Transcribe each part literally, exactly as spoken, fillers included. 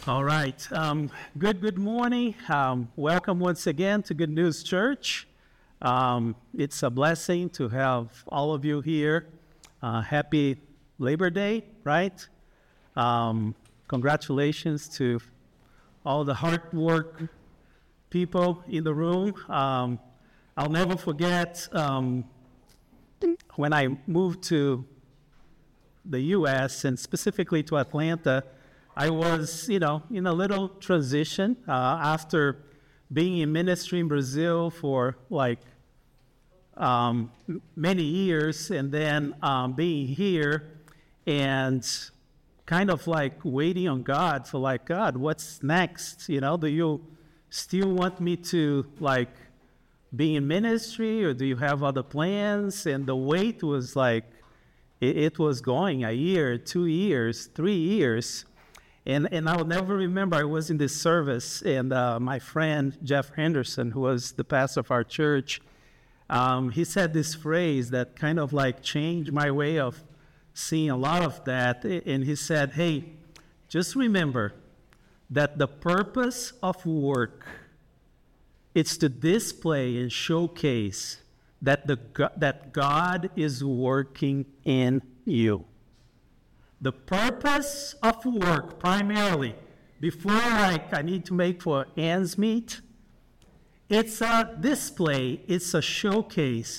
All right. Um, good, good morning. Um, welcome once again to Good News Church. Um, it's a blessing to have all of you here. Uh, happy Labor Day, right? Um, congratulations to all the hard work people in the room. Um, I'll never forget um, when I moved to the U S and specifically to Atlanta. I was, you know, in a little transition uh, after being in ministry in Brazil for like um, many years, and then um, being here and kind of like waiting on God for like, God, what's next? You know, do you still want me to like be in ministry, or do you have other plans? And the wait was like, it, it was going a year, two years, three years. And and I'll never remember, I was in this service, and uh, my friend Jeff Henderson, who was the pastor of our church, um, he said this phrase that kind of like changed my way of seeing a lot of that. And he said, hey, just remember that the purpose of work is to display and showcase that the that God is working in you. The purpose of work, primarily, before like I need to make for ends meet, it's a display, it's a showcase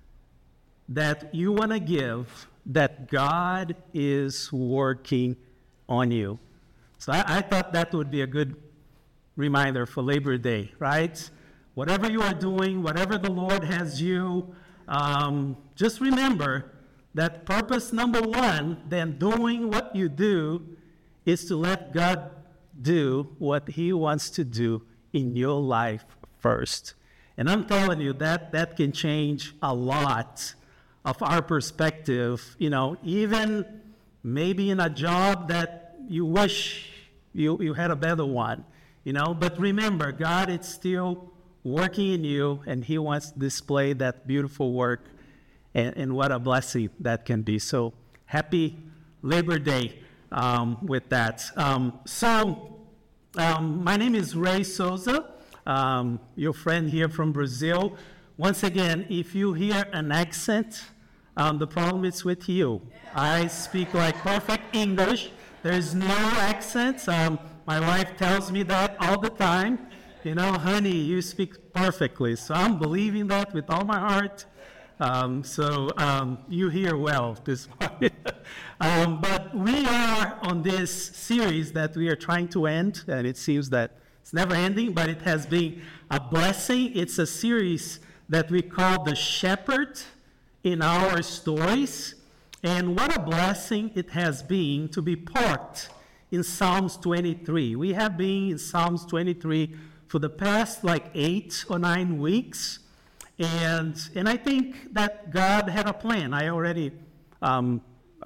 that you want to give that God is working on you. So I, I thought that would be a good reminder for Labor Day, right? Whatever you are doing, whatever the Lord has you, um, just remember that purpose number one, then doing what you do, is to let God do what He wants to do in your life first. And I'm telling you, that that can change a lot of our perspective, you know, even maybe in a job that you wish you, you had a better one, you know. But remember, God is still working in you, and He wants to display that beautiful work. And, and what a blessing that can be. So happy Labor Day um, with that. Um, so um, my name is Ray Souza, um, your friend here from Brazil. Once again, if you hear an accent, um, the problem is with you. I speak like perfect English. There's no accent. Um, my wife tells me that all the time. You know, honey, you speak perfectly. So I'm believing that with all my heart. Um, so um, you hear well this morning. um, but we are on this series that we are trying to end, and it seems that it's never ending, but it has been a blessing. It's a series that we call The Shepherd in Our Stories, and what a blessing it has been to be part in Psalms twenty-three. We have been in Psalms twenty-three for the past like eight or nine weeks. And and I think that God had a plan. I already, um,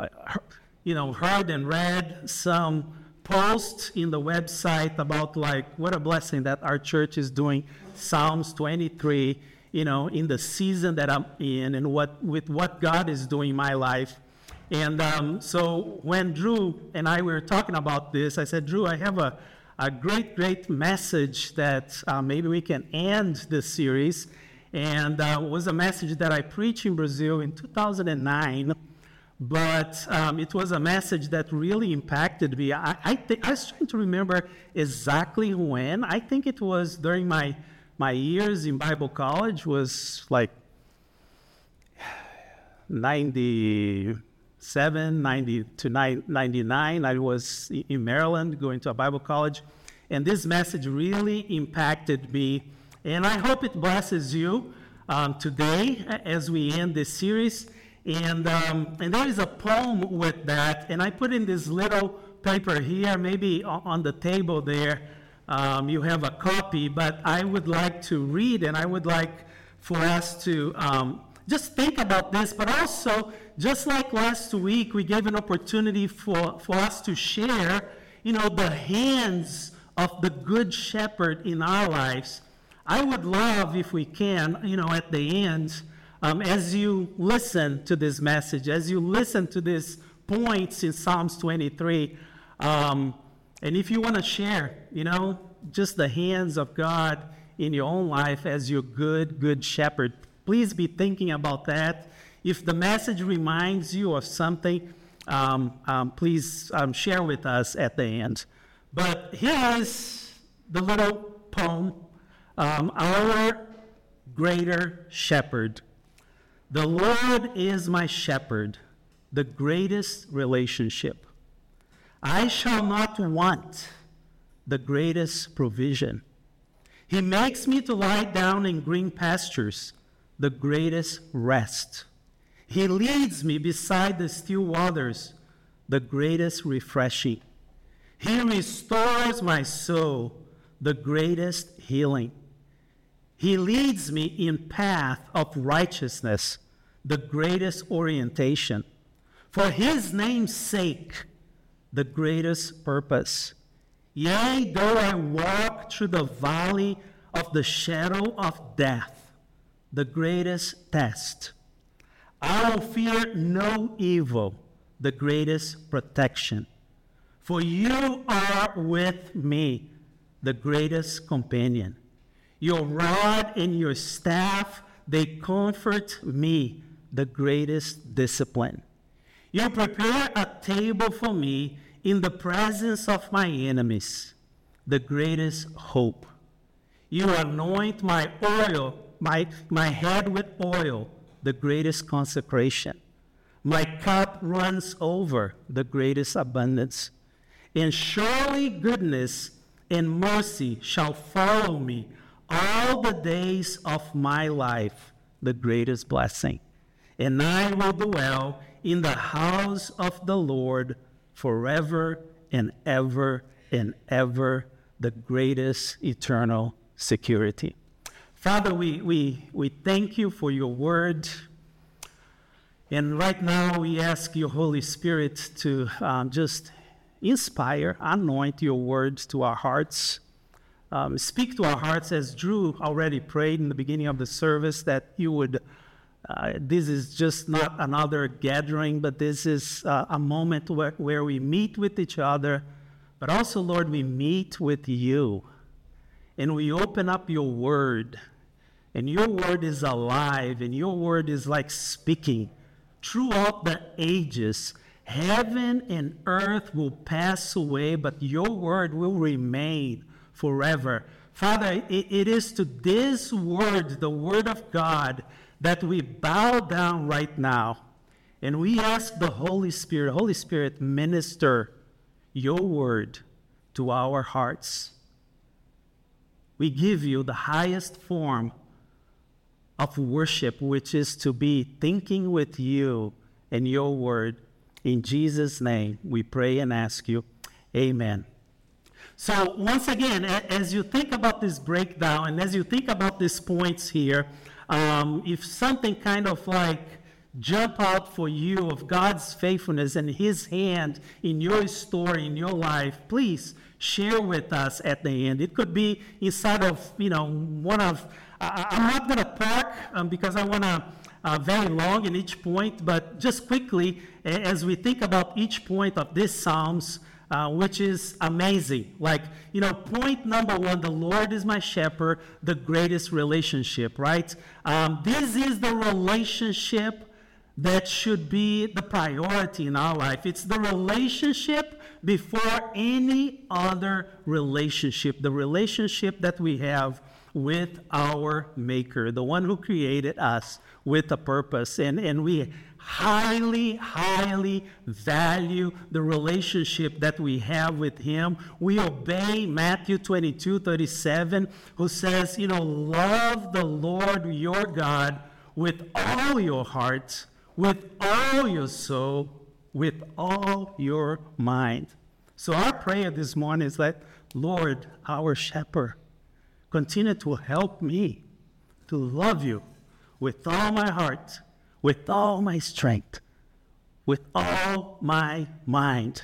you know, heard and read some posts in the website about like what a blessing that our church is doing Psalms twenty-three, you know, in the season that I'm in, and what with what God is doing in my life. And um, so when Drew and I were talking about this, I said, Drew, I have a, a great, great message that uh, maybe we can end this series. And uh, it was a message that I preached in Brazil in two thousand nine, but um, it was a message that really impacted me. I, I, th- I was trying to remember exactly when. I think it was during my, my years in Bible college, was like ninety-seven, ninety to ninety-nine. I was in Maryland going to a Bible college, and this message really impacted me. And I hope it blesses you um, today as we end this series. And um, and there is a poem with that, and I put in this little paper here, maybe on the table there. Um, you have a copy, but I would like to read, and I would like for us to um, just think about this, but also, just like last week, we gave an opportunity for, for us to share, you know, the hands of the Good Shepherd in our lives. I would love, if we can, you know, at the end, um, as you listen to this message, as you listen to these points in Psalms twenty-three, um, And if you want to share, you know, just the hands of God in your own life as your good, good shepherd, please be thinking about that. If the message reminds you of something, um, um, please um, share with us at the end. But here is the little poem, um, Our Greater Shepherd. The Lord is my shepherd, the greatest relationship. I shall not want the greatest provision. He makes me to lie down in green pastures, the greatest rest. He leads me beside the still waters, the greatest refreshing. He restores my soul, the greatest healing. He leads me in path of righteousness, the greatest orientation. For his name's sake, the greatest purpose. Yea, though I walk through the valley of the shadow of death, the greatest test. I will fear no evil, the greatest protection. For you are with me, the greatest companion. Your rod and your staff, they comfort me, the greatest discipline. You prepare a table for me in the presence of my enemies, the greatest hope. You anoint my oil, my, my head with oil, the greatest consecration. My cup runs over, the greatest abundance. And surely goodness and mercy shall follow me all the days of my life, the greatest blessing. And I will dwell in the house of the Lord forever and ever and ever, the greatest eternal security. Father, we, we, we thank you for your word. And right now we ask your Holy Spirit to um, just inspire, anoint your words to our hearts. Um, speak to our hearts as Drew already prayed in the beginning of the service, that you would Uh, this is just not another gathering, but this is uh, a moment where, where we meet with each other, but also, Lord, we meet with you, and we open up your word, and your word is alive, and your word is like speaking. Throughout the ages, heaven and earth will pass away, but your word will remain forever. Father, it, it is to this word, the word of God, that we bow down right now, and we ask the Holy Spirit, Holy Spirit, minister your word to our hearts. We give you the highest form of worship, which is to be thinking with you and your word. In Jesus' name, we pray and ask you, amen. So once again, as you think about this breakdown, and as you think about these points here, Um, if something kind of like jump out for you of God's faithfulness and his hand in your story, in your life, please share with us at the end. It could be inside of, you know, one of, I, I'm not going to park um, because I want to uh, very long in each point, but just quickly, as we think about each point of this Psalms, Uh, which is amazing. Like, you know, point number one, the Lord is my shepherd, the greatest relationship, right? Um, this is the relationship that should be the priority in our life. It's the relationship before any other relationship, the relationship that we have with our Maker, the one who created us with a purpose. And, and we highly, highly value the relationship that we have with him. We obey Matthew twenty-two thirty-seven, who says, you know, love the Lord your God with all your heart, with all your soul, with all your mind. So our prayer this morning is that, Lord, our shepherd, continue to help me to love you with all my heart, with all my strength, with all my mind.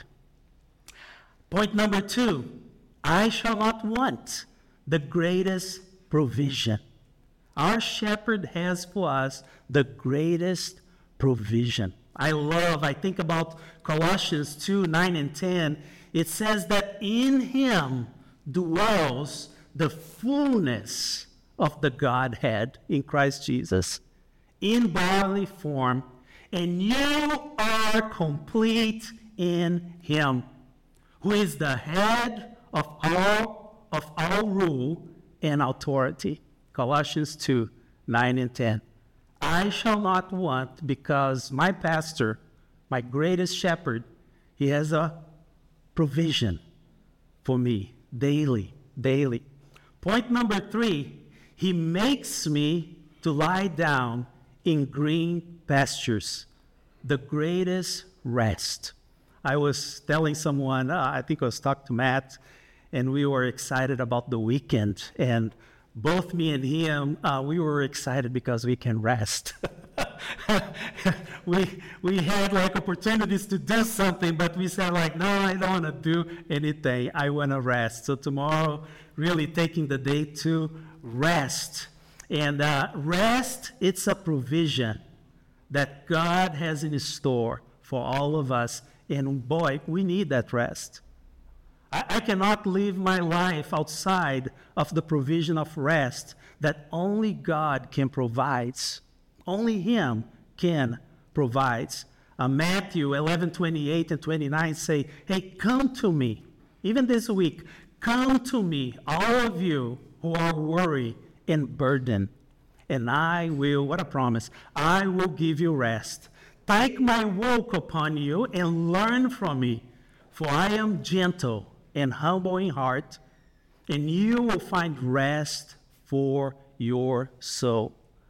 Point number two, I shall not want the greatest provision. Our shepherd has for us the greatest provision. I love, I think about Colossians two, nine and ten. It says that in him dwells the fullness of the Godhead in Christ Jesus, in bodily form, and you are complete in him, who is the head of all of all rule and authority. Colossians two, nine and ten. I shall not want, because my pastor, my greatest shepherd, he has a provision for me daily, daily. Point number three, he makes me to lie down in green pastures, the greatest rest. I was telling someone, uh, I think I was talking to Matt, and we were excited about the weekend. And both me and him, uh, we were excited because we can rest. we we had like opportunities to do something, but we said like, no, I don't want to do anything. I want to rest. So tomorrow, really taking the day to rest. And uh, rest, it's a provision that God has in store for all of us. And boy, we need that rest. I, I cannot live my life outside of the provision of rest that only God can provide. Only Him can provide. Uh, Matthew eleven, twenty-eight and twenty-nine say, hey, come to me. Even this week, come to me, all of you who are worried and burdened, and I will, what a promise, I will give you rest. Take my yoke upon you and learn from me, for I am gentle and humble in heart, and you will find rest for your soul.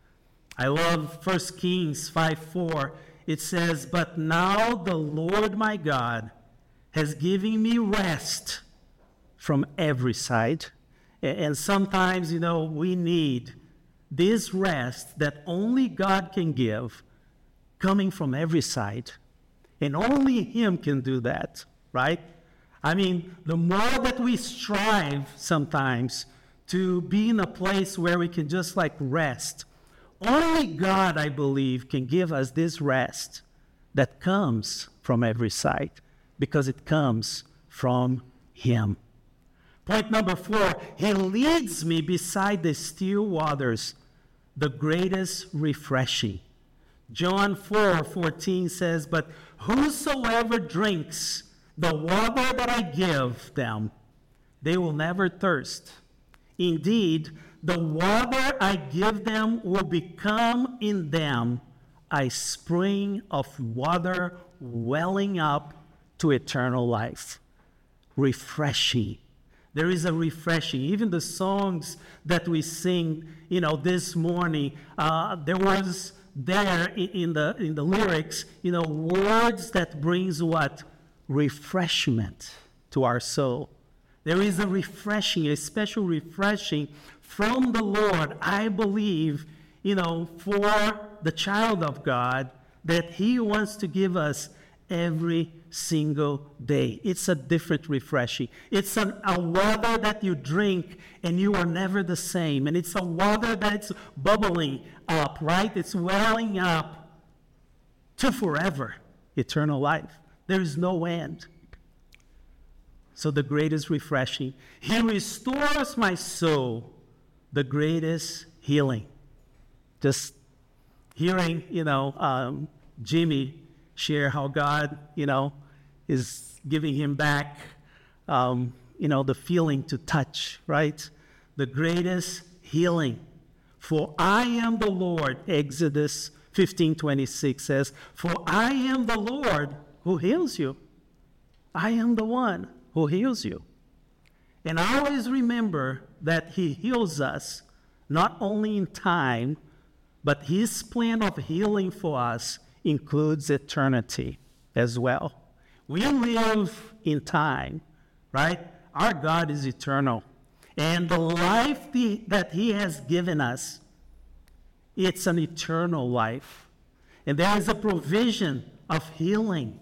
I love First Kings five four. It says, but now the Lord my God has given me rest from every side. And sometimes, you know, we need this rest that only God can give, coming from every side. And only Him can do that, right? I mean, the more that we strive sometimes to be in a place where we can just like rest, only God, I believe, can give us this rest that comes from every side, because it comes from Him. Point number four, He leads me beside the still waters, the greatest refreshing. John four fourteen says, but whosoever drinks the water that I give them, they will never thirst. Indeed, the water I give them will become in them a spring of water welling up to eternal life. Refreshing. There is a refreshing. Even the songs that we sing, you know, this morning, uh, there was there in, in the in the lyrics, you know, words that brings what? Refreshment to our soul. There is a refreshing, a special refreshing from the Lord, I believe, you know, for the child of God, that He wants to give us every single day. It's a different refreshing. It's an, a water that you drink and you are never the same. And it's a water that's bubbling up, right? It's welling up to forever, eternal life. There is no end. So the greatest refreshing. He restores my soul, the greatest healing. Just hearing, you know, um, Jimmy share how God, you know, is giving him back, um, you know, the feeling to touch, right? The greatest healing. For I am the Lord, Exodus fifteen twenty-six says, for I am the Lord who heals you. I am the one who heals you. And always remember that He heals us, not only in time, but His plan of healing for us includes eternity as well. We live in time, right? Our God is eternal. And the life the, that He has given us, it's an eternal life. And there is a provision of healing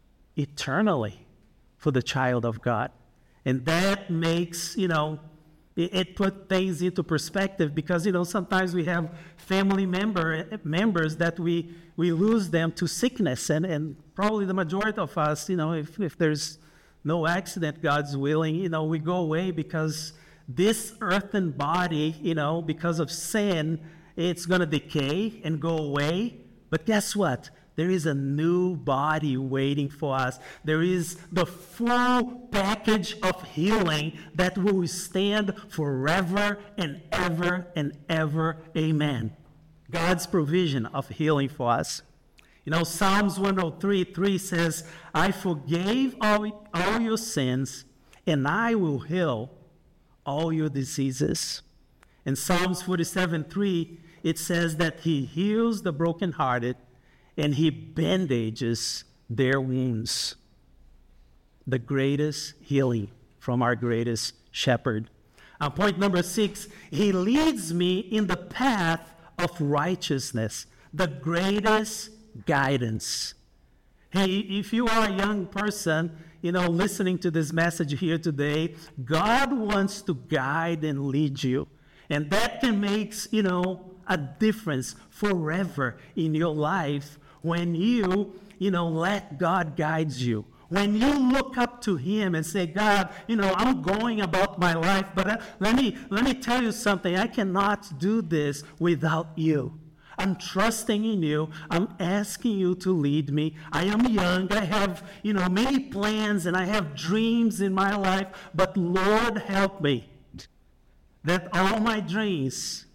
eternally for the child of God. And that makes, you know, It, it put things into perspective because, you know, sometimes we have family member members that we, we lose them to sickness. And, and probably the majority of us, you know, if, if there's no accident, God's willing, you know, we go away because this earthen body, you know, because of sin, it's going to decay and go away. But guess what? There is a new body waiting for us. There is the full package of healing that will stand forever and ever and ever. Amen. God's provision of healing for us. You know, Psalms one oh three three says, I forgave all, all your sins, and I will heal all your diseases. In Psalms forty-seven three, it says that he heals the brokenhearted and he bandages their wounds. The greatest healing from our greatest shepherd. Uh, point number six, he leads me in the path of righteousness. The greatest guidance. Hey, if you are a young person, you know, listening to this message here today, God wants to guide and lead you. And that can make, you know, a difference forever in your life when you, you know, let God guide you. When you look up to him and say, God, you know, I'm going about my life, but uh, let me let me tell you something. I cannot do this without you. I'm trusting in you. I'm asking you to lead me. I am young. I have, you know, many plans and I have dreams in my life, but Lord, help me that all my dreams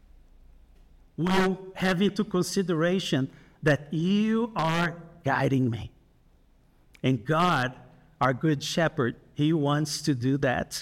will have into consideration that you are guiding me. And God, our good shepherd, he wants to do that.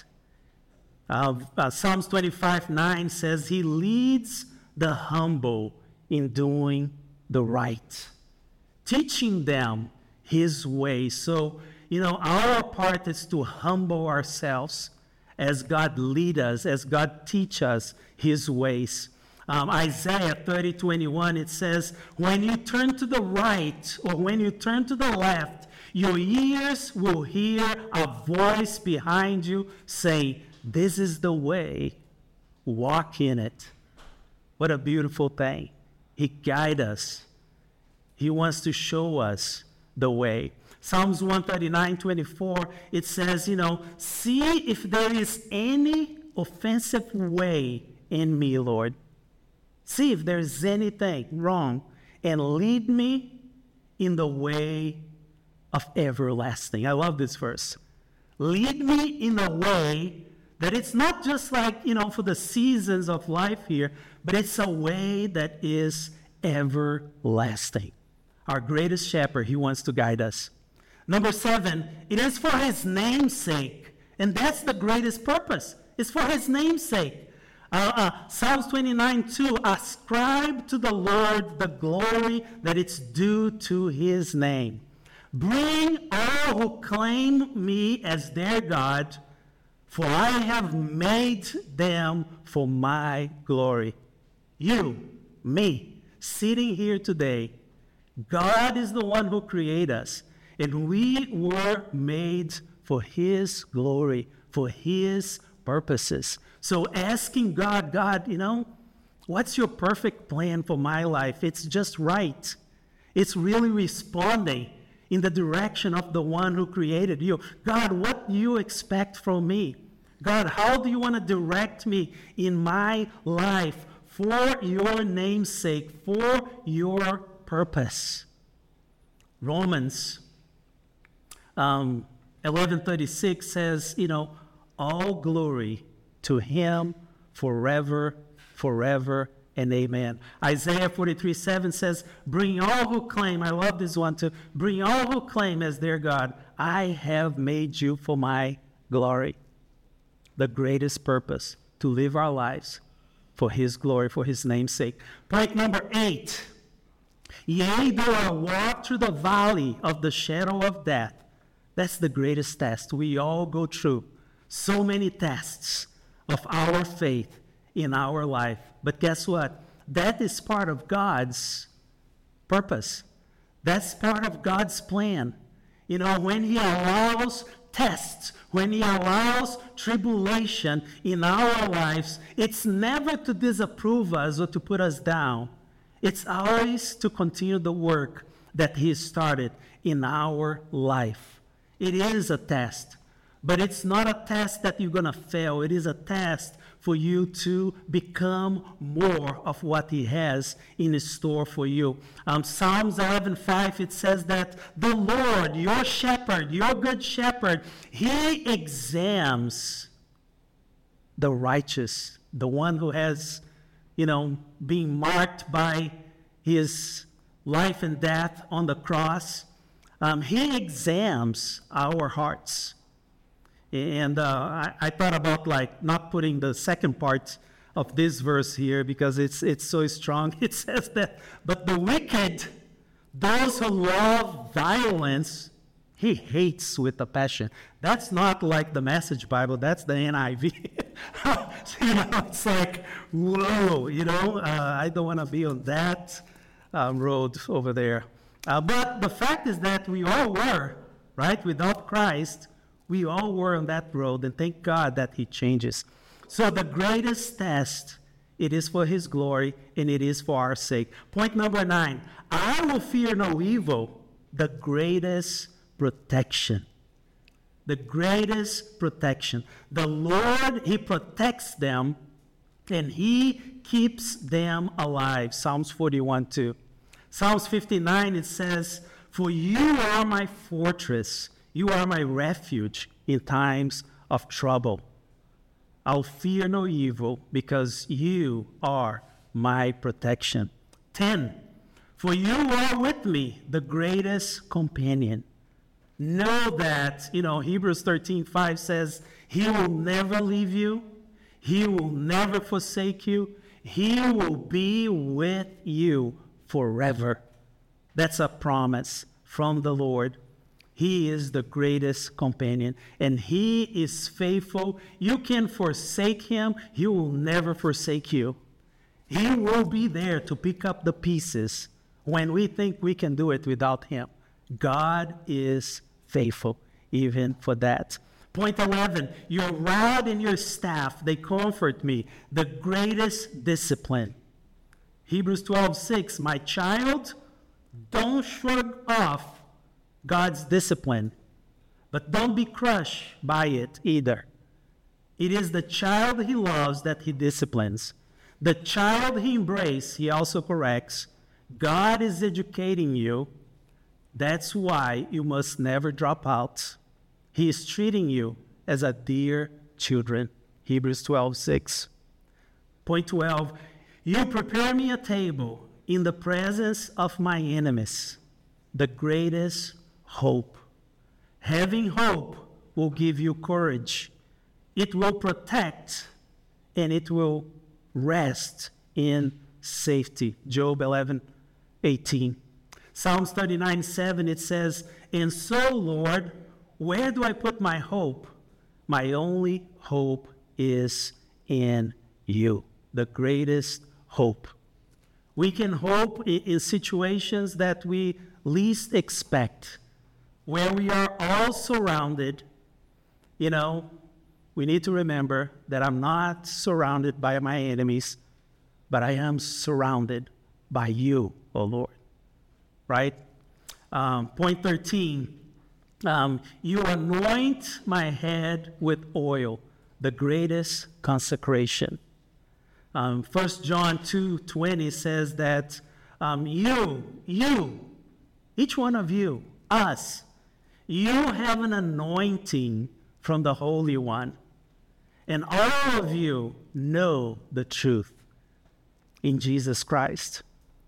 Uh, uh, Psalms twenty-five nine says he leads the humble in doing the right, teaching them his way. So, you know, our part is to humble ourselves as God lead us, as God teach us his ways. Um, Isaiah thirty twenty-one, it says, when you turn to the right or when you turn to the left, your ears will hear a voice behind you saying, this is the way, walk in it. What a beautiful thing. He guides us. He wants to show us the way. Psalms one thirty-nine twenty-four, it says, you know, see if there is any offensive way in me, Lord. See if there's anything wrong, and lead me in the way of everlasting. I love this verse. Lead me in a way that it's not just like, you know, for the seasons of life here, but it's a way that is everlasting. Our greatest shepherd, he wants to guide us. Number seven, it is for his name's sake. And that's the greatest purpose. It's for his name's sake. Uh, uh, Psalms twenty-nine two, ascribe to the Lord the glory that it's due to his name. Bring all who claim me as their God, for I have made them for my glory. You, me, sitting here today, God is the one who created us, and we were made for his glory, for his purposes. So asking God, God, you know, what's your perfect plan for my life? It's just right. It's really responding in the direction of the one who created you. God, what do you expect from me? God, how do you want to direct me in my life for your name's sake, for your purpose? Romans um, eleven thirty-six says, you know, all glory to him forever, forever, and amen. Isaiah forty-three seven says, bring all who claim, I love this one too, bring all who claim as their God, I have made you for my glory. The greatest purpose, to live our lives for his glory, for his name's sake. Point number eight, yea, though I walk through the valley of the shadow of death. That's the greatest test we all go through. So many tests of our faith in our life. But guess what? That is part of God's purpose. That's part of God's plan. You know, when he allows tests, when he allows tribulation in our lives, it's never to disapprove us or to put us down. It's always to continue the work that he started in our life. It is a test, but it's not a test that you're going to fail. It is a test for you to become more of what he has in store for you. Um, Psalms eleven five, it says that the Lord, your shepherd, your good shepherd, he examines the righteous, the one who has, you know, being marked by his life and death on the cross. Um, he examines our hearts. And uh, I, I thought about like not putting the second part of this verse here because it's it's so strong. It says that, but the wicked, those who love violence, he hates with a passion. That's not like the Message Bible. That's the N I V. You know, it's like, whoa, you know, uh, I don't want to be on that um, road over there. Uh, but the fact is that we all were, right? Without Christ, we all were on that road, and thank God that he changes. So the greatest test, it is for his glory, and it is for our sake. Point number nine, I will fear no evil, the greatest protection. The greatest protection. The Lord, he protects them, and he keeps them alive. Psalms forty-one two. Psalms fifty-nine, it says, for you are my fortress. You are my refuge in times of trouble. I'll fear no evil because you are my protection. ten. For you are with me, the greatest companion. Know that, you know, Hebrews thirteen five says, he will never leave you. He will never forsake you. He will be with you forever. That's a promise from the Lord. He is the greatest companion, and he is faithful. You can forsake him. He will never forsake you. He will be there to pick up the pieces when we think we can do it without him. God is faithful even for that. Point eleven, your rod and your staff, they comfort me, the greatest discipline. Hebrews twelve six, my child, don't shrug off God's discipline, but don't be crushed by it either. It is the child he loves that he disciplines. The child he embraces, he also corrects. God is educating you. That's why you must never drop out. He is treating you as a dear children. Hebrews twelve six. Point twelve, you prepare me a table in the presence of my enemies, the greatest hope. Having hope will give you courage. It will protect and it will rest in safety. Job eleven eighteen. Psalms thirty-nine seven, it says, and so, Lord, where do I put my hope? My only hope is in you, the greatest hope. We can hope in situations that we least expect, where we are all surrounded. You know, we need to remember that I'm not surrounded by my enemies, but I am surrounded by you, O Lord. Right? Um, point thirteen, um, you anoint my head with oil, the greatest consecration. Um, First John two twenty says that um, you, you, each one of you, us, you have an anointing from the Holy One, and all of you know the truth in Jesus Christ.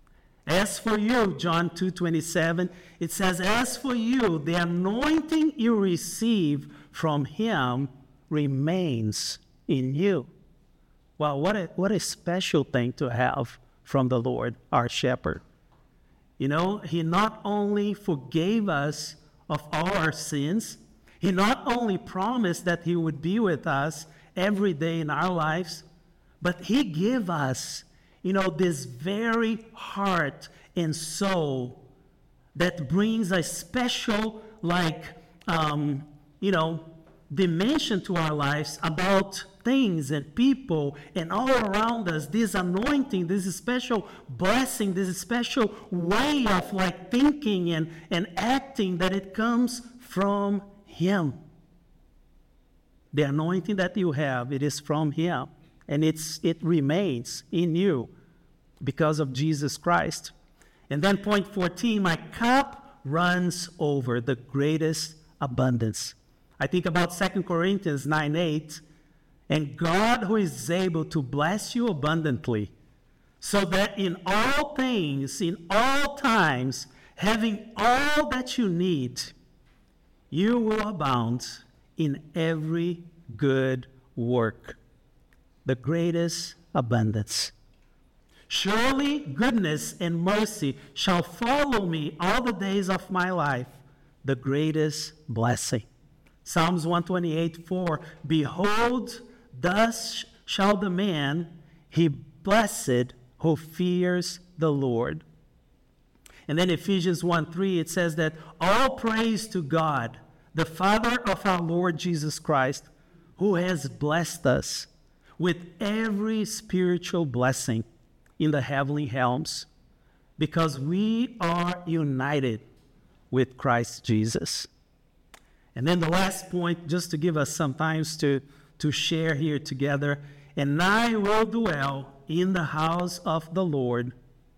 As for you, John two twenty-seven, it says, as for you, the anointing you receive from him remains in you. Well, what a, what a special thing to have from the Lord, our shepherd. You know, he not only forgave us of all our sins, he not only promised that he would be with us every day in our lives, but he gave us, you know, this very heart and soul that brings a special, like, um, you know, dimension to our lives about things and people and all around us, this anointing, this special blessing, this special way of like thinking and, and acting, that it comes from Him. The anointing that you have, it is from Him, and it's it remains in you because of Jesus Christ. And then point fourteen, my cup runs over, the greatest abundance. I think about Second Corinthians nine eight, and God who is able to bless you abundantly, so that in all things, in all times, having all that you need, you will abound in every good work. The greatest abundance. Surely goodness and mercy shall follow me all the days of my life, the greatest blessing. Psalms one twenty-eight four, behold, thus shall the man, he blessed, who fears the Lord. And then Ephesians one three, it says that all praise to God, the Father of our Lord Jesus Christ, who has blessed us with every spiritual blessing in the heavenly realms, because we are united with Christ Jesus. And then the last point, just to give us some time to, to share here together, and I will dwell in the house of the Lord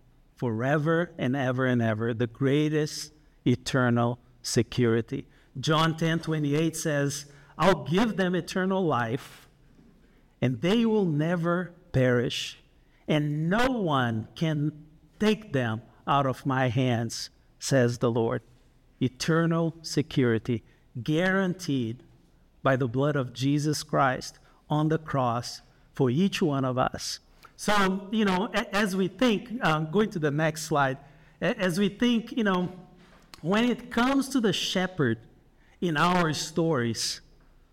forever and ever and ever, the greatest eternal security. John ten twenty-eight says, I'll give them eternal life, and they will never perish, and no one can take them out of my hands, says the Lord. Eternal security, guaranteed by the blood of Jesus Christ on the cross for each one of us. So, you know, as we think, um, going to the next slide, as we think, you know, when it comes to the shepherd in our stories,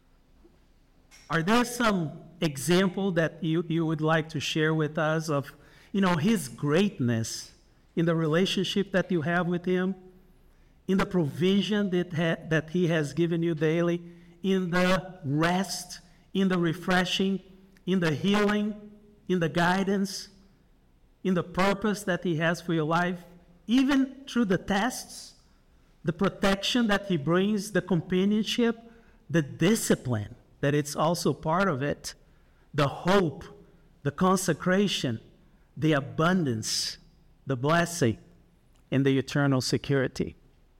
are there some example that you, you would like to share with us of, you know, his greatness in the relationship that you have with him, in the provision that, ha- that he has given you daily, in the rest, in the refreshing, in the healing, in the guidance, in the purpose that he has for your life, even through the tests, the protection that he brings, the companionship, the discipline, that it's also part of it, the hope, the consecration, the abundance, the blessing, and the eternal security.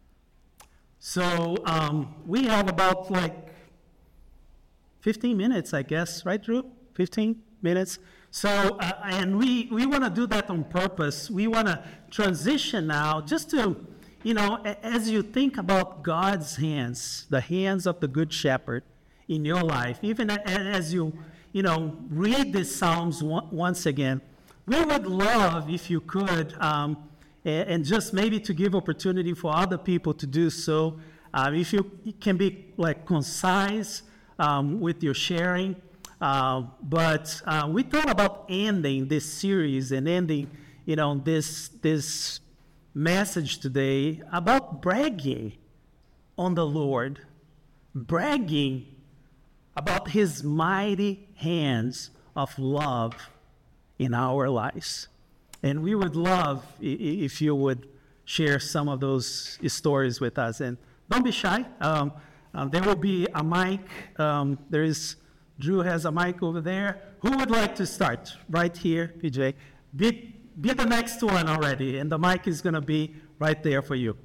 So um, we have about like fifteen minutes, I guess, right, Drew? fifteen minutes. So, uh, and we, we want to do that on purpose. We want to transition now just to, you know, as you think about God's hands, the hands of the Good Shepherd in your life, even as you, you know, read these Psalms once again, we would love if you could, um, and just maybe to give opportunity for other people to do so, uh, if you can be like concise um, with your sharing. Uh, but uh, we thought about ending this series and ending, you know, this this message today about bragging on the Lord, bragging about His mighty hands of love in our lives. And we would love if you would share some of those stories with us. And don't be shy. Um, um, there will be a mic. Um, there is... Drew has a mic over there. Who would like to start? Right here, P J. Be, be the next one already, and the mic is going to be right there for you.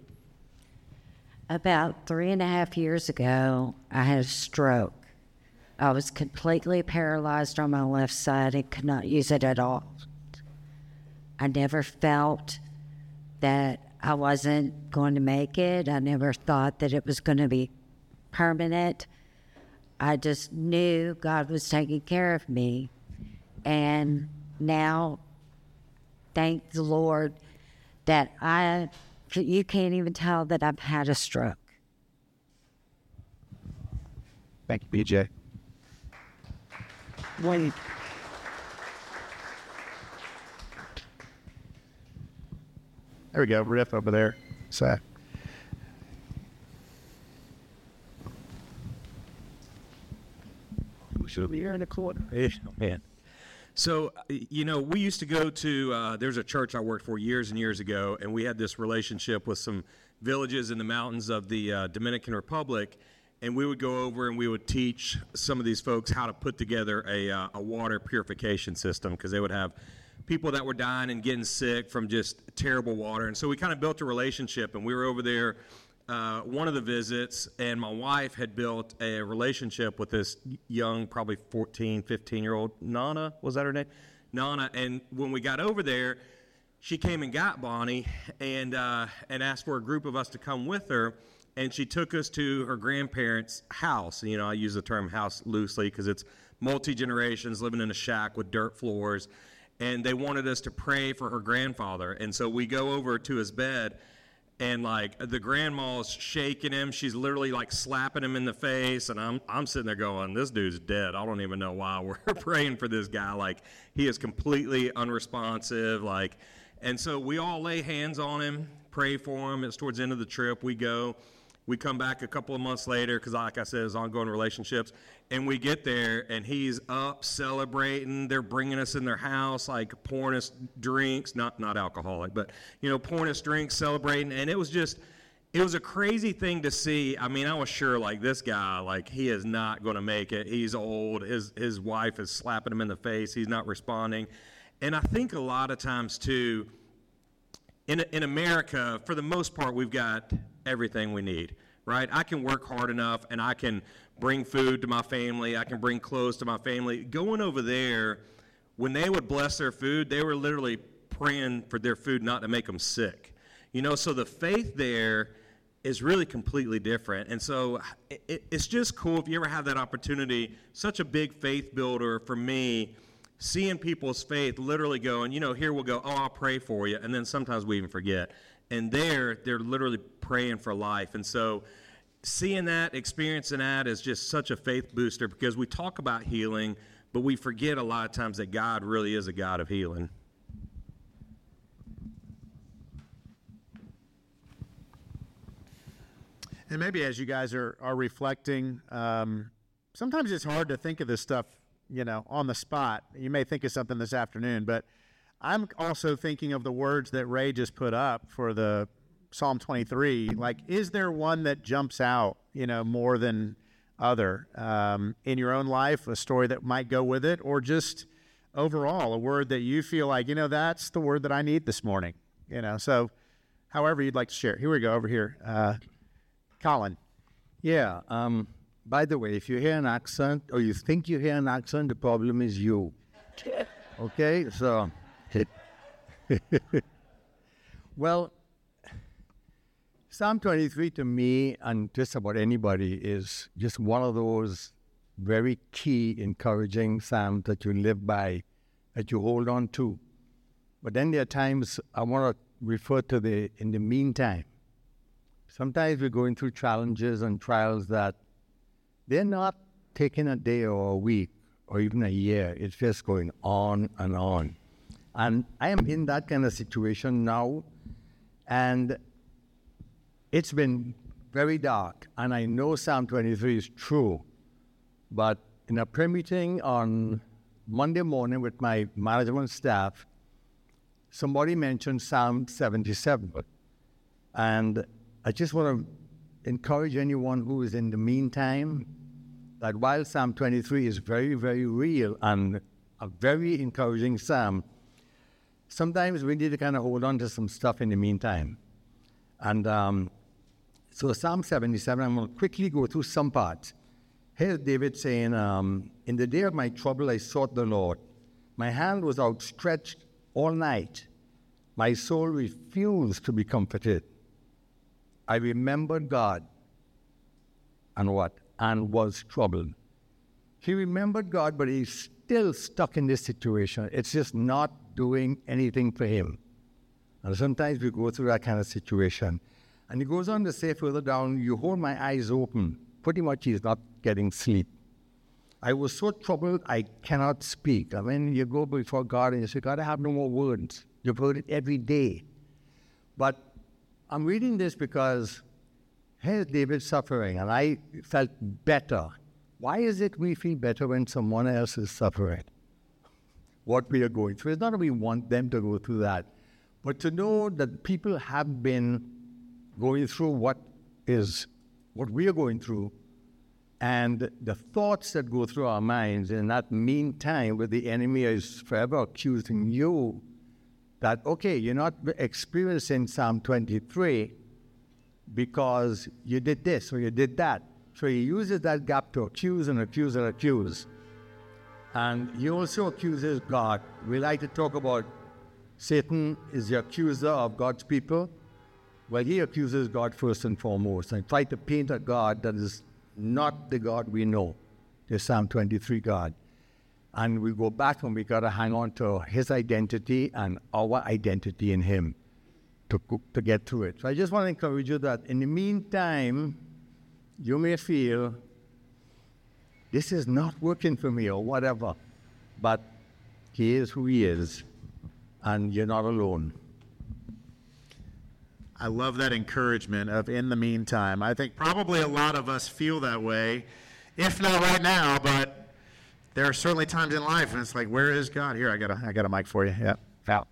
About three and a half years ago, I had a stroke. I was completely paralyzed on my left side and could not use it at all. I never felt that I wasn't going to make it. I never thought that it was going to be permanent. I just knew God was taking care of me. And now, thank the Lord that I, you can't even tell that I've had a stroke. Thank you, P J. Wait. There we go, Riff over there. So. should be here in the corner. Oh, man. So, you know, we used to go to, uh, there's a church I worked for years and years ago, and we had this relationship with some villages in the mountains of the uh, Dominican Republic, and we would go over and we would teach some of these folks how to put together a, uh, a water purification system, because they would have people that were dying and getting sick from just terrible water. And so we kind of built a relationship, and we were over there uh, one of the visits, and my wife had built a relationship with this young, probably fourteen, fifteen-year-old, Nana, was that her name? Nana, and when we got over there, she came and got Bonnie and uh, and asked for a group of us to come with her, and she took us to her grandparents' house. You know, I use the term house loosely because it's multi-generations living in a shack with dirt floors, and they wanted us to pray for her grandfather. And so we go over to his bed, and like the grandma's shaking him. She's literally like slapping him in the face, and I'm I'm sitting there going, this dude's dead. I don't even know why we're praying for this guy. Like, he is completely unresponsive. Like, and so we all lay hands on him, pray for him. It's towards the end of the trip. We go. We come back a couple of months later because, like I said, it's ongoing relationships. And we get there, and he's up celebrating. They're bringing us in their house, like pouring us drinks, not not alcoholic, but, you know, pouring us drinks, celebrating. And it was just, it was a crazy thing to see. I mean, I was sure, like, this guy, like, he is not going to make it. He's old. His, his wife is slapping him in the face. He's not responding. And I think a lot of times, too, in in America, for the most part, we've got everything we need, right? I can work hard enough, and I can bring food to my family. I can bring clothes to my family. Going over there, when they would bless their food, they were literally praying for their food not to make them sick. You know, so the faith there is really completely different. And so it, it's just cool if you ever have that opportunity. Such a big faith builder for me, seeing people's faith literally going, you know, here we'll go, oh, I'll pray for you. And then sometimes we even forget. And there, they're literally praying for life. And so seeing that, experiencing that is just such a faith booster, because we talk about healing, but we forget a lot of times that God really is a God of healing. And maybe as you guys are, are reflecting, um, sometimes it's hard to think of this stuff, you know, on the spot. You may think of something this afternoon, but I'm also thinking of the words that Ray just put up for the Psalm twenty-three. Like, is there one that jumps out, you know, more than other um, in your own life, a story that might go with it, or just overall a word that you feel like, you know, that's the word that I need this morning, you know? So however you'd like to share. Here we go, over here. Uh, Colin. Yeah. Um, by the way, if you hear an accent or you think you hear an accent, the problem is you. Okay? So, well, Psalm twenty-three to me, and just about anybody, is just one of those very key, encouraging psalms that you live by, that you hold on to. But then there are times I want to refer to the in the meantime. Sometimes we're going through challenges and trials that they're not taking a day or a week or even a year. It's just going on and on. And I am in that kind of situation now, and it's been very dark. And I know Psalm twenty-three is true, but in a prayer meeting on Monday morning with my management staff, somebody mentioned Psalm seventy-seven. And I just want to encourage anyone who is in the meantime that while Psalm twenty-three is very, very real and a very encouraging psalm, sometimes we need to kind of hold on to some stuff in the meantime. And um, so Psalm seventy-seven, I'm going to quickly go through some parts. Here's David saying, um, in the day of my trouble I sought the Lord. My hand was outstretched all night. My soul refused to be comforted. I remembered God and what? And was troubled. He remembered God, but he's still stuck in this situation. It's just not doing anything for him. And sometimes we go through that kind of situation. And he goes on to say further down, you hold my eyes open. Pretty much he's not getting sleep. I was so troubled I cannot speak. I mean, you go before God and you say, God, I have no more words. You've heard it every day. But I'm reading this because here's David suffering, and I felt better Why is it we feel better when someone else is suffering? What we are going through. It's not that we want them to go through that, but to know that people have been going through what is, what we are going through, and the thoughts that go through our minds in that meantime where the enemy is forever accusing you that, okay, you're not experiencing Psalm twenty-three because you did this or you did that. So he uses that gap to accuse and accuse and accuse. And he also accuses God. We like to talk about Satan is the accuser of God's people. Well, he accuses God first and foremost and tries to paint a God that is not the God we know, the Psalm twenty-three God. And we go back and we got to hang on to his identity and our identity in him to, to get through it. So I just want to encourage you that in the meantime, you may feel this is not working for me or whatever, but he is who he is, and you're not alone. I love that encouragement of in the meantime. I think probably a lot of us feel that way, if not right now, but there are certainly times in life, and it's like, where is God? Here, I got a, I got a mic for you. Yeah, out.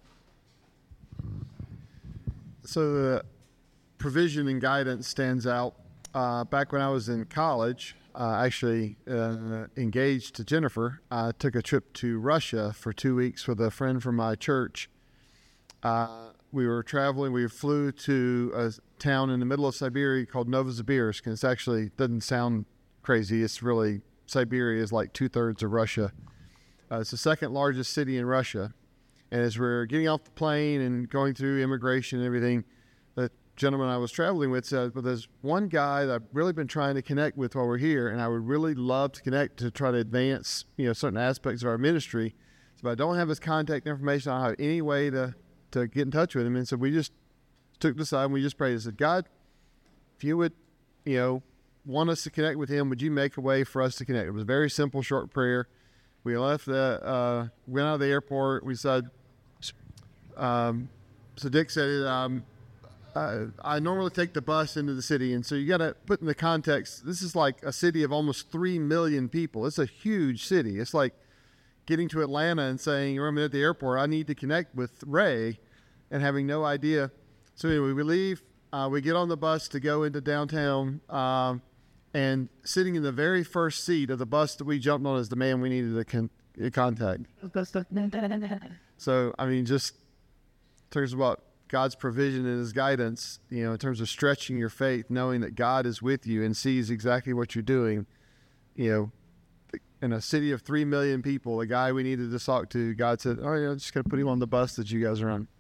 So the provision and guidance stands out. Uh, back when I was in college, uh, actually uh, engaged to Jennifer, I took a trip to Russia for two weeks with a friend from my church. Uh, we were traveling. We flew to a town in the middle of Siberia called Novosibirsk, and it's actually doesn't sound crazy. It's really, Siberia is like two-thirds of Russia. Uh, it's the second largest city in Russia. And as we're getting off the plane and going through immigration and everything, the gentleman I was traveling with said, well, there's one guy that I've really been trying to connect with while we're here, and I would really love to connect to try to advance, you know, certain aspects of our ministry. So if I don't have his contact information, I don't have any way to, to get in touch with him. And so we just took the side and we just prayed and said, God, if you would, you know, want us to connect with him, would you make a way for us to connect? It was a very simple, short prayer. We left the, uh, went out of the airport. We said, um, so Dick said, um, I, I normally take the bus into the city. And so you got to put in the context, this is like a city of almost three million people. It's a huge city. It's like getting to Atlanta and saying, remember at the airport, I need to connect with Ray, and having no idea. So anyway, we leave, uh, we get on the bus to go into downtown, um, and sitting in the very first seat of the bus that we jumped on is the man we needed to con- contact. So, I mean, just in terms of what God's provision and his guidance, you know, in terms of stretching your faith, knowing that God is with you and sees exactly what you're doing, you know, in a city of three million people, the guy we needed to talk to, God said, oh, yeah, I'm just going to put him on the bus that you guys are on.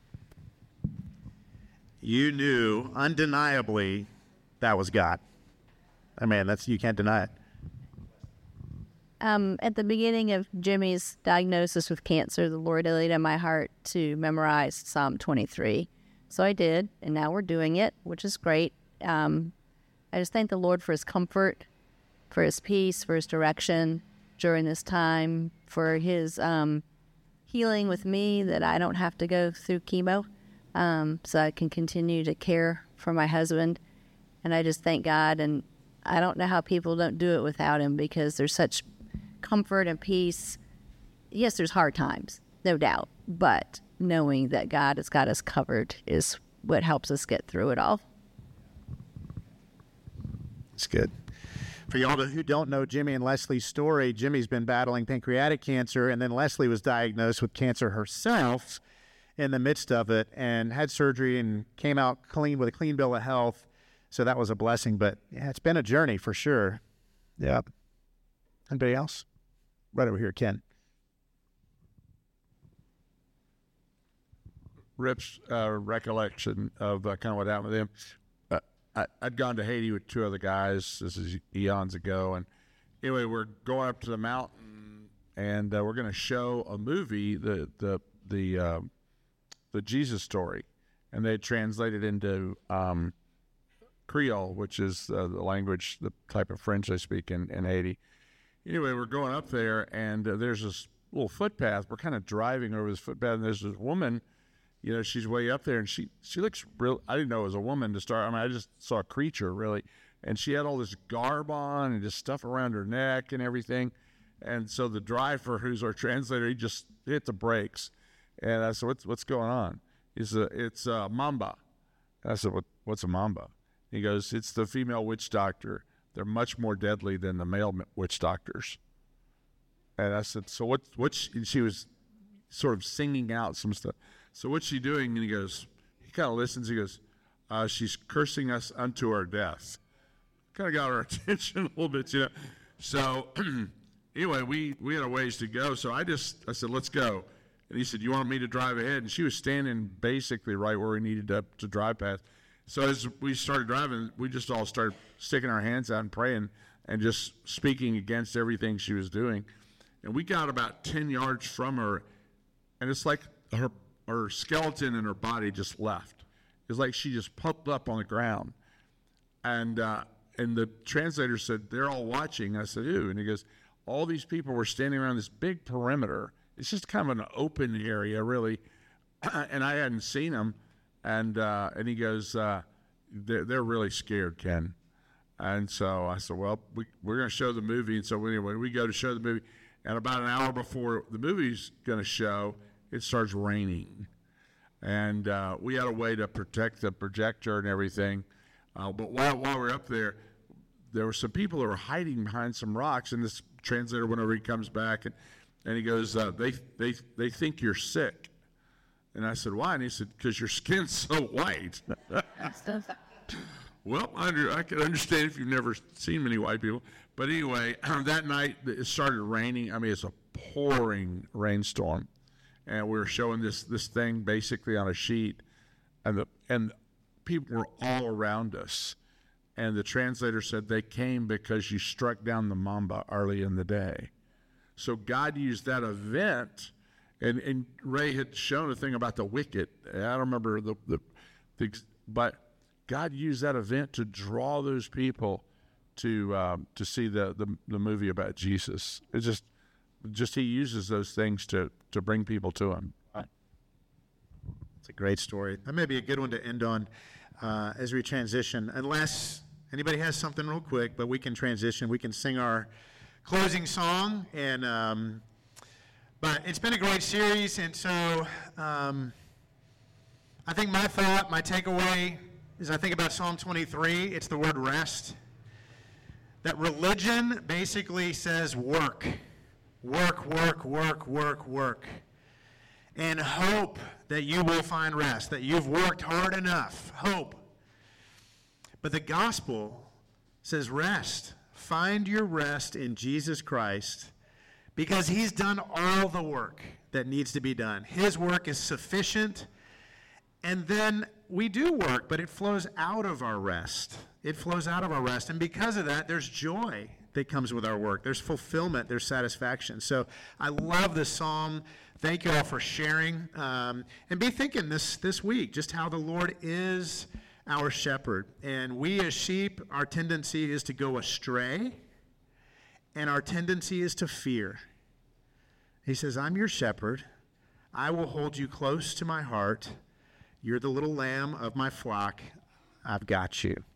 You knew undeniably that was God. I mean, that's, you can't deny it. Um, at the beginning of Jimmy's diagnosis with cancer, the Lord laid on my heart to memorize Psalm twenty-three. So I did, and now we're doing it, which is great. Um, I just thank the Lord for his comfort, for his peace, for his direction during this time, for his um, healing with me, that I don't have to go through chemo, um, so I can continue to care for my husband. And I just thank God, and I don't know how people don't do it without him, because there's such comfort and peace. Yes, there's hard times, no doubt, but knowing that God has got us covered is what helps us get through it all. It's good. For y'all who don't know Jimmy and Leslie's story, Jimmy's been battling pancreatic cancer, and then Leslie was diagnosed with cancer herself in the midst of it and had surgery and came out clean with a clean bill of health. So that was a blessing, but yeah, it's been a journey for sure. Yeah. Anybody else? Right over here, Ken. Rip's uh, recollection of uh, kind of what happened with him. Uh, I, I'd gone to Haiti with two other guys. This is eons ago. And anyway, we're going up to the mountain, and uh, we're going to show a movie, the the the uh, the Jesus story, and they translated into um, Creole, which is uh, the language, the type of French they speak in, in Haiti. Anyway, we're going up there, and uh, there's this little footpath. We're kind of driving over this footpath, and there's this woman. You know, she's way up there, and she, she looks real. I didn't know it was a woman to start. I mean, I just saw a creature, really. and she had all this garb on and just stuff around her neck and everything. And so the driver, who's our translator, he just hit the brakes. And I said, what's, what's going on? He said, it's a mamba. And I said, what, what's a mamba? He goes, it's the female witch doctor. They're much more deadly than the male witch doctors. And I said, so what, what's, and she was sort of singing out some stuff. So what's she doing? And he goes, he kind of listens. He goes, uh, she's cursing us unto our death. Kind of got our attention a little bit, you know. So anyway, we, we had a ways to go. So I just, I said, let's go. And he said, you want me to drive ahead? And she was standing basically right where we needed to, to drive past. So as we started driving, we just all started sticking our hands out and praying and just speaking against everything she was doing. And we got about ten yards from her, and it's like her her skeleton and her body just left. It's like she just popped up on the ground. And uh, and the translator said, they're all watching. I said, who? And he goes, all these people were standing around this big perimeter. It's just kind of an open area, really. And I hadn't seen them. And uh, and he goes, uh, they're, they're really scared, Ken. And so I said, well, we, we're going to show the movie. And so anyway, we go to show the movie. And about an hour before the movie's going to show, it starts raining. And uh, we had a way to protect the projector and everything. Uh, but while, while we were up there, there were some people that were hiding behind some rocks. And this translator, whenever he comes back, and, and he goes, uh, they, they, they think you're sick. And I said, why? And he said, because your skin's so white. Well, I, under, I can understand if you've never seen many white people. But anyway, that night it started raining. I mean, it's a pouring rainstorm. And we were showing this this thing basically on a sheet. And the and people were all around us. And the translator said they came because you struck down the mamba early in the day. So God used that event. And, and Ray had shown a thing about the wicked. I don't remember the, the, the but God used that event to draw those people to um, to see the, the the movie about Jesus. It's just just he uses those things to to bring people to him. It's a great story. That may be a good one to end on uh, as we transition. Unless anybody has something real quick, but we can transition. We can sing our closing song and. Um, But it's been a great series, and so um, I think my thought, my takeaway, is I think about Psalm twenty-three, it's the word rest. That religion basically says work. Work, work, work, work, work. And hope that you will find rest, that you've worked hard enough. Hope. But the gospel says rest. Find your rest in Jesus Christ. Because he's done all the work that needs to be done. His work is sufficient. And then we do work, but it flows out of our rest. It flows out of our rest. And because of that, there's joy that comes with our work. There's fulfillment. There's satisfaction. So I love this psalm. Thank you all for sharing. Um, and be thinking this, this week just how the Lord is our shepherd. And we as sheep, our tendency is to go astray. And our tendency is to fear. He says, I'm your shepherd. I will hold you close to my heart. You're the little lamb of my flock. I've got you.